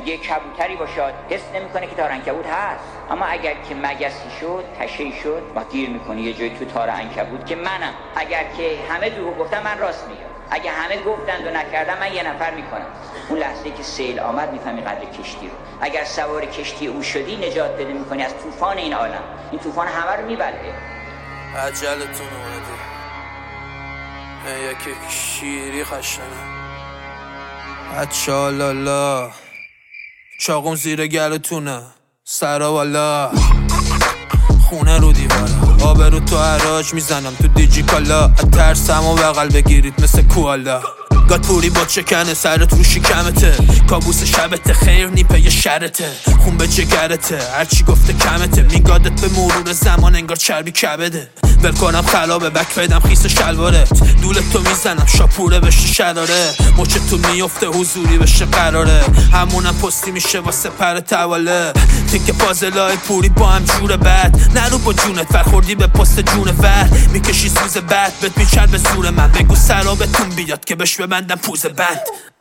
اگه کبوتری باشد حس نمیکنه که تار عنکبوت هست، اما اگر که مگسی شد، تشی شد، ما گیر میکنه یه جای تو تار عنکبوت که منم. اگر که همه دروغ گفتن من راست میگم، اگه همه گفتند و نکردم من یه نفر میکنم. اون لحظه که سیل آمد میفهمی قدر کشتی رو. اگر سوار کشتی او شدی نجات پیدا میکنی از طوفان این عالم. این طوفان همه رو میبلعه. عجلتون اومده یکی شیری خشنه اچالالا چاقم زیر گلتونه سرا والا خونه رو دیوارا آبرو تو حراج میزنم تو دیجی کالا ترسم و بغل بگیرید مثل کوالا گاتپوری با چکنه سرت رو شکمته کابوس شبته خیر نیپه یه شرته خون به جگرته هرچی گفته کمته میگادت به مرور زمان انگار چربی کبده ول کنم خلابه بک پیدم خیس شلوارت دولت تو میزنم شاپوره بشه شراره مچه تو میفته حضوری بشه قراره همونم پستی میشه واسه پر تواله تیک پازلای پوری با هم جور بد نرو با جونت فرخوردی به پست جون ور میکشی سوز بد بهت میچر به زور من بگو سرابتون بیاد که بش ببندم پوز بند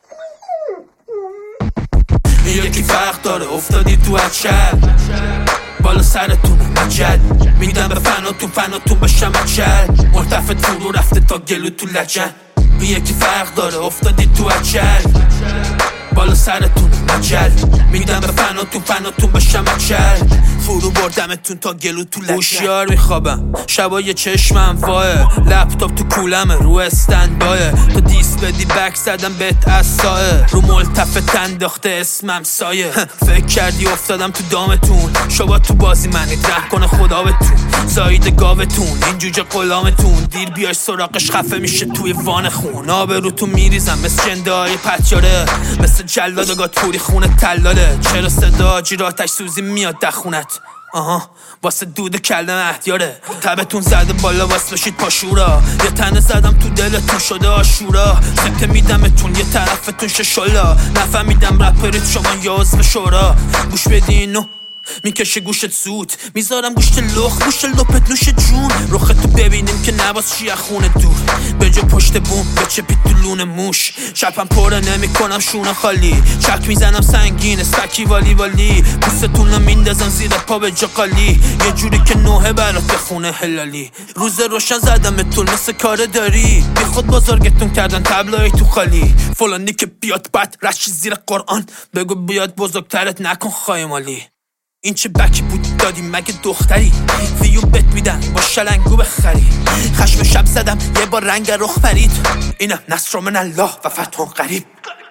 یکی فرق داره افتادی تو اچل بالا سرتونه مجل میدم به فناتون بشم اچل مرتفت فرو رفته تا گلو تو لجن یکی فرق داره افتادی تو اچل بالا سرتونه مجل میدم به فناتون بشم اچل فرو بردمتون تا گلو تو لجن هوشیار میخوابم شبای چشمم واه لپتاپ تو کولمه رو استندبایه تو دیس بدی بک زدم بهت اصاه رو ملتفت انداخته اسمم سایه فکر کردی افتادم تو دامتون شبا تو بازی منید رحم کنه خدا بهتون زاید گاوتون این جوجه غلامتون دیر بیای سراغش خفه میشه توی وان خون آبروتون میریزم مثل جندای پتیاره مثل جلاد گاتپوری خونه تلاله چرا صدا جیراتش سوزی میاد دخونت واسه دود کلم احتیاره تبتون زده بالا واسه بشید پاشورا یه تنه زدم تو دلتون شده آشورا سکته میدمتون یه طرفتون ششالا نفهمیدم رپرید شما یاز به شورا گوش بدینو میکشه گوشت زود میذارم گوشت لخ گوشت لپت نوش جون رختو ببینیم که نباز چی خونه دور به جا پشت بوم به چپی تو لون موش شبم پره نمیکنم شونه خالی چک میزنم سنگین اسپکی والی پوستتون رو میندازم زیر پا به جا قالی یه جوری که نوحه برات خونه حلالی روز روشن زدمتون مثل کار داری بی خود بزرگتون کردن تبلای تو خالی فلانی که بیاد بد رشی زیر قرآن بگو بیاد بزرگترت نکن خایمالی این چه بکی بود دادی مگه دختری ویو بت میدن با شلنگو بخری خشم شب زدم یه بار رنگ رخ پرید اینم نصر من الله و فتح قریب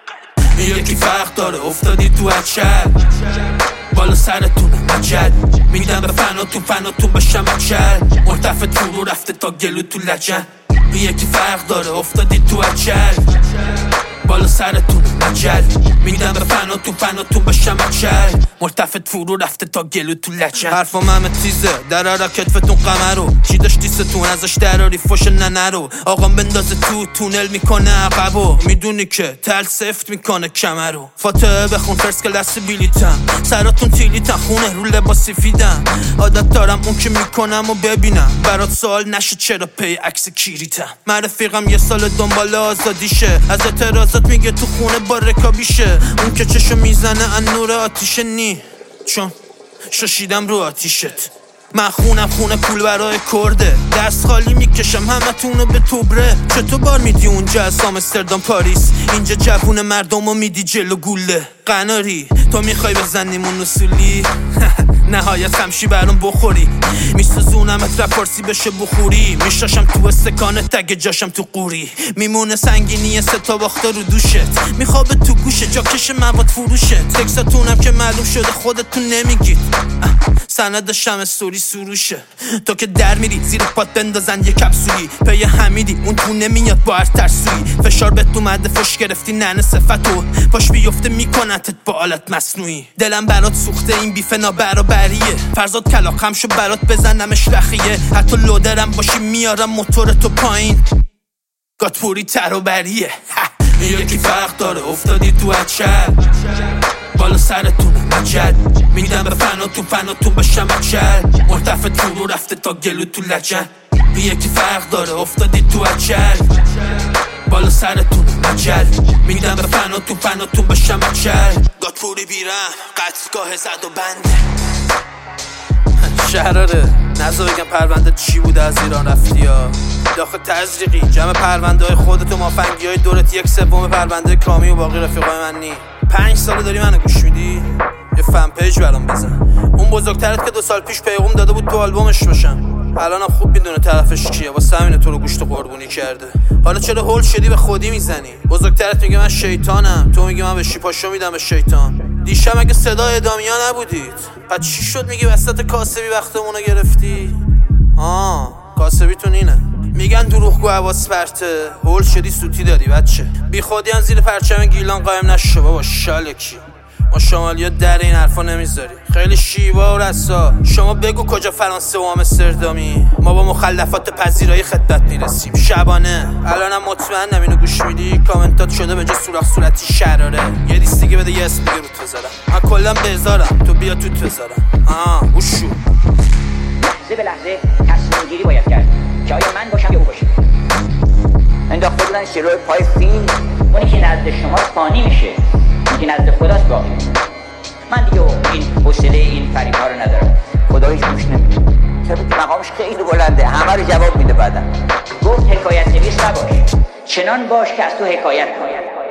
یکی فرق داره افتادی تو اچل بالا سرتونه مجل میدم به فناتون بشم اچل مرتفت فرو رفته تا گلو تو لجن یکی فرق داره افتادی تو اچل بالا سرتون مجل میدم به فناتون بشم اچل مرتفت فرو رفته تا گلو تو لچن حرفم همه تیزه درارا کتفتون قمرو چی داشتی ستون ازش دراری فش ننرو آقام بندازه تو تونل میکنه عقبو میدونی که تل سفت میکنه کمرو فاتحه بخون فرس کلاس بیلیتم سراتون تیلیتن خونه رو لباس سفیدم عادت دارم اون که میکنم و ببینم برات سوال نشه چرا پی عکس کیریتم من رفیقم یه سال دنبال آزادیشه از اعتراضات میگه تو خونه با رکابیشه اون که چشو میزنه ان نور آتیشه نی چون شاشیدم رو آتیشت من خونم خونه پول برای کرده دست خالی میکشم همه تونو به توبره چطور بار میدی اونجا از آمستردام پاریس اینجا جوون مردمو میدی جلو گوله قناری تو میخوای بزنیمون اصولی نهایت خمشی برام بخوری میسوزونمت رپارسی بشه بخوری میشاشم تو استکانه تگ جاشم تو قوری میمونه سنگینی ستا باخته رو دوشت میخوابه تو گوشه جاکش مواد فروشه تکساتونم که معلوم شده خودتون نمیگید سندشم استوری سروشه تو که در میری زیر پات بندازن یه کپسولی پی حمیدی اون تو نمیاد با هر ترسویی فشار بهت اومده فش گرفتی ننه صفتو پاش بیفته میکنتت با آلت مصنوعی دلم برات سوخته این بیف نابرابریه فرزاد کلاقم شو برات بزنمش رخیه حتی لودرم باشی میارم موتورتو پایین گاتپوری تروبریه یکی فرق داره افتادی تو اچل بالا سرتون مجل میدم به فناتون بشم اچل مرتفت فرو رفته تا گلو تو لجن یکی فرق داره افتادی تو اچل بالا سرتون مجل میدم به فناتون بشم اچل پوری بیرم قتلگاه زد و بنده شهراره نزا بگم پرونده چی بوده از ایران رفتی یا داخل تزریقی جمع پرونده های خودت و مافنگی های دورت 1/3 پرونده کامی و باقی رفیقای من نی 5 ساله داری منو گوش میدی یه فن پیج برام بزن اون بزرگترت که 2 سال پیش پیغام داده بود تو آلبومش باشم الانم خوب میدونه طرفش کیه واسه همینه تو رو گوشت قربونی کرده حالا چرا هول شدی به خودی میزنی بزرگترت میگه من شیطانم تو میگی من به شیپاشو میدم به شیطان دیشب اگه صدای ادامیا نبودید پس چی شد میگی وسط کاسبی وقتمونو گرفتی کاسبیتون اینه میگن دروغگو حواس پرته هول شدی سوتی داری بچه بی خودی زیر پرچم گیلان قایم نشو بابا شالکی ما شمالی ها در این حرفا نمیذاری خیلی شیوا و رسا شما بگو کجا فرانسه و آمستردامی ما با مخلفات پذیرایی خدمت میرسیم شبانه الانم مطمئنم اینو گوش میدی کامنتات شده به جا سوراخ صورتی شراره یه لیست دیگه بده یه اسم دیگه روت بذارم من کلا بذارم تو بیا توت بذارم وشو لحظه به لحظه تصمیم گیری باید کرد که آیا من باشم یا او باشه انداخته بودن شروع پای فیلم اونی که نزد شما فانی میشه که نزد خداست باقی من دیگه این حوصله این فریب ها رو ندارم خدا هیچ گوش نمیده طبق مقامش خیلی بلنده همه رو جواب میده بعدم گفت حکایت نویس نباش چنان باش که از تو حکایت کنه